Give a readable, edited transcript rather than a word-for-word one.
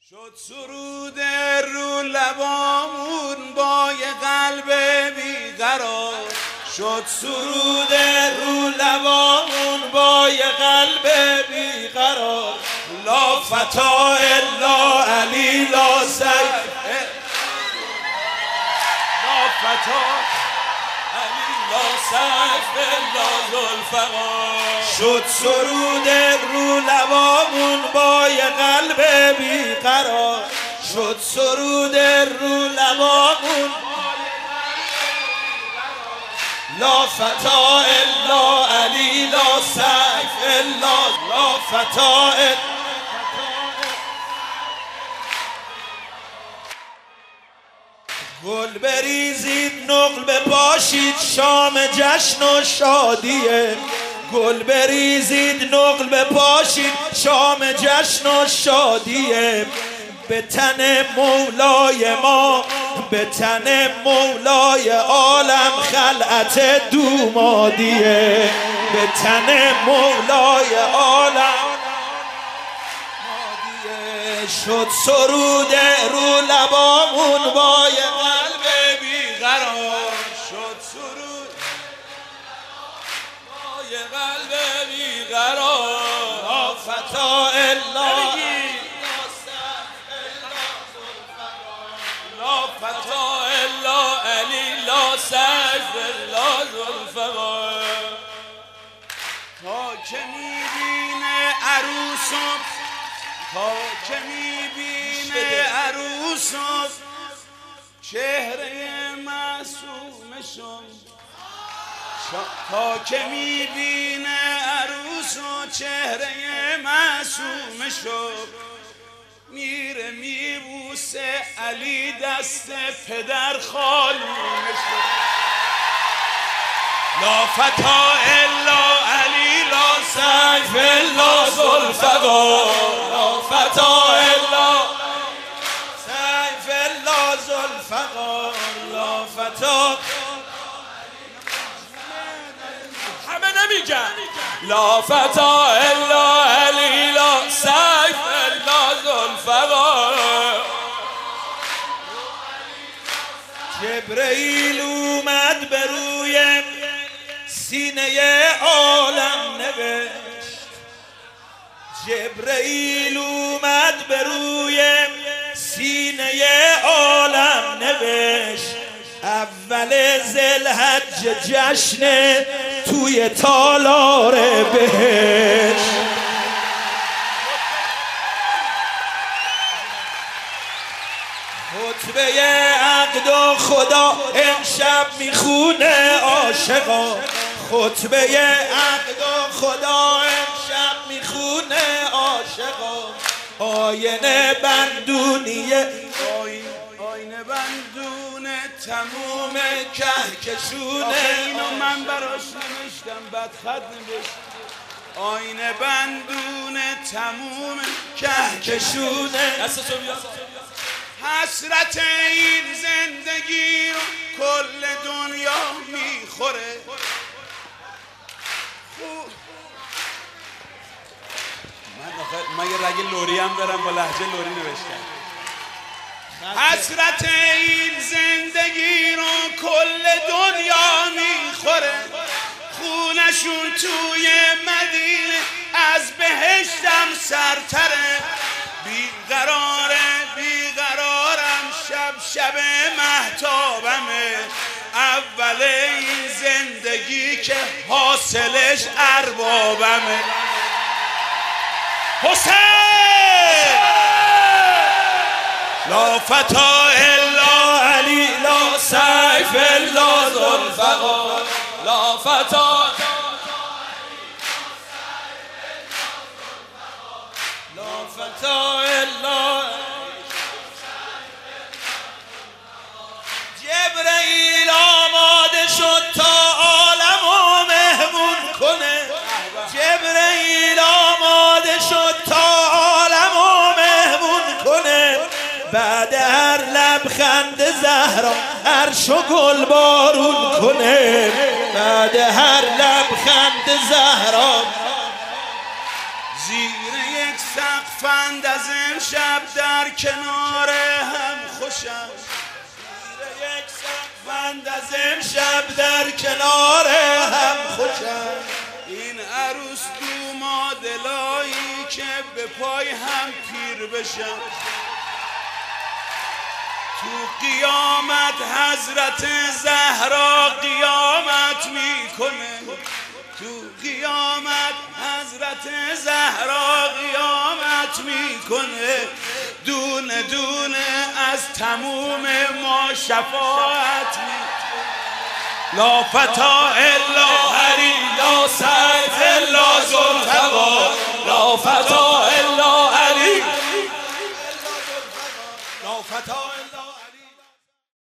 شد سرود رو لبامون با یه قلب بیقرار، شد سرود رو لبامون با یه قلب بیقرار. لا فتا الا علی لا سیف، لا فتا علی لا سیف لا ذوالفقار. شد سرود رو لبامون با یه قلب بیقرار، شد سرود رو لبامون لا فتا الا علی لا سیف الا لا فتا الا. گل بریزید نقل بپاشید شام جشن و شادیه، گل بریزید نقل بپاشید شام جشن و شادیه. به تن مولای ما، به تن مولای عالم خلعت دومادیه، به تن مولای عالم مادیه. شد سرود رو لبامون با یه قلب بیقرار، شد سرود با یه قلب بیقرار. لا فتا الا لا فتا الا علی لا سیف الا ذوالفقار. تا که میبینه عروسم، تا که میبینه عروسم چهره معصومشون، تا که میبینه عروسم چهره معصومشون. میره میبوسه علی دست پدر خالومش. لا فتا الا علی لا سیف الا ذوالفقار، لا فتا الا سیف الا ذوالفقار. لا فتا همه نمیگن لا فتا الا علی لا سیف الا ذوالفقار. جبرئیل اومد به روی سینه عالم نوشت، جبرئیل اومد به روی سینه عالم نوشت. اول ذوالحجه جشن توی تالار بهشت. خطبه عقد و خدا امشب میخونه عاشقا، خطبه عقد و خدا امشب میخونه عاشقا. آینه بندونیه، آینه بندونه تموم کهکشونه. اینو من براش نوشتم بعد خط نوشتم. آینه بندونه تموم کهکشونه. دستتو بیا. حسرت این زندگی رو کل دنیا میخوره. من یه رگ لوری هم دارم با لهجه لوری نوشتم. حسرت این زندگی رو کل دنیا میخوره. خونشون توی مدینه از بهشتم سرتره. بیقراره بیقرارم شب شب مهتابمه. اول این زندگی که حاصلش اربابمه. حسین لا فتا الا علی لا سیف الا ذوالفقار. لا فتا لا فتا الا. جبرئیل آماده شد تا عالمو مهمون کنه، جبرئیل آماده شد تا عالمو مهمون کنه. بعد هر لبخند زهرا عرشو گل بارون کنه، بعد هر لبخند زهرا زیر یک سقف فند از امشب در در کنار هم خوشم، یک سفند از امشب در کنار هم خوشم. این عروس دومادلایی که به پای هم پیر بشم، تو قیامت حضرت زهرا قیامت میکنه، تو قیامت حضرت زهرا قیامت میکنه. دونه دونه از تموم ما شفاعت میکنه. لا فتا الا هری لا سر